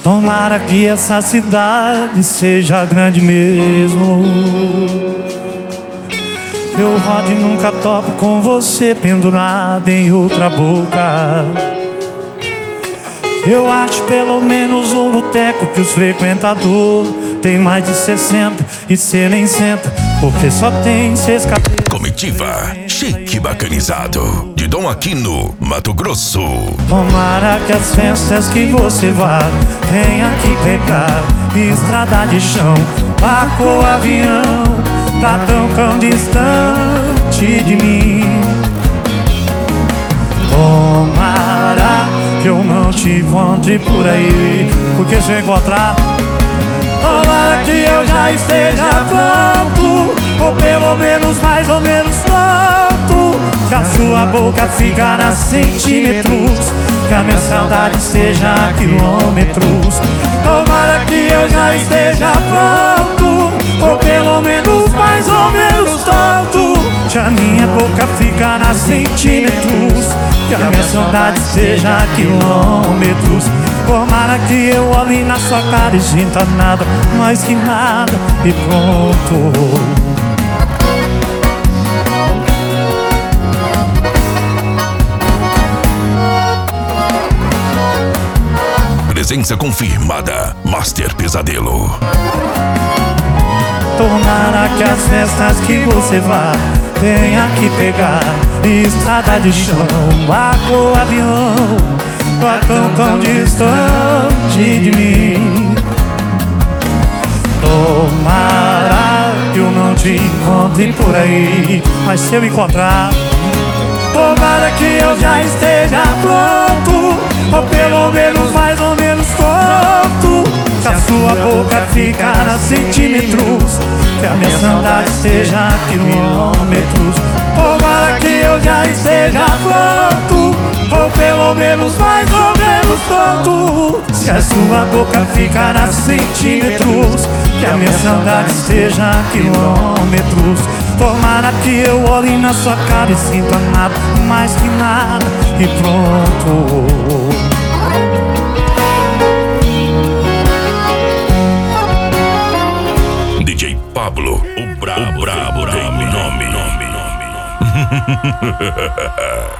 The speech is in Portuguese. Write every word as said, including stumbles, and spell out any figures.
Tomara que essa cidade seja grande mesmo. Eu rodo e nunca topo com você pendurado em outra boca. Eu acho pelo menos um boteco que os frequentadores tem mais de sessenta e cê nem senta, porque só tem seis cabeças. Comitiva Chique Bacanizado de Dom Aquino, Mato Grosso. Tomara que as festas que você vá tenha que pegar estrada de chão, barco ou avião, tá tão tão distante de mim. Tomara que eu não te encontre por aí, porque se eu encontrar, tomara que eu já esteja pronto, ou pelo menos mais ou menos pronto, que a sua boca ficar a centímetros, que a minha saudade seja a quilômetros. Tomara que eu já esteja pronto, ou pelo menos mais ou menos pronto, que a minha boca ficar a centímetros, que a minha saudade seja a quilômetros. Tomara que eu olhe na sua cara e sinta nada, mais que nada, e pronto. Presença confirmada, Master Pesadelo. Tomara que as festas que você vá tenha que pegar estrada de chão, barco ou avião, tá tão tão distante de mim. Tomara que eu não te encontre por aí, mas se eu encontrar, tomara que eu já esteja pronto, ou pelo menos mais ou menos pronto, que a sua boca ficar a centímetros, que a minha saudade seja a quilômetros. Tomara que eu já esteja pronto, ou pelo menos mais ou menos pronto, se a sua boca ficar a centímetros, que a minha saudade seja a quilômetros. Tomara que eu olhe na sua cara e sinta nada, mais que nada, e pronto. D J Pablo, o brabo, o brabo tem nome.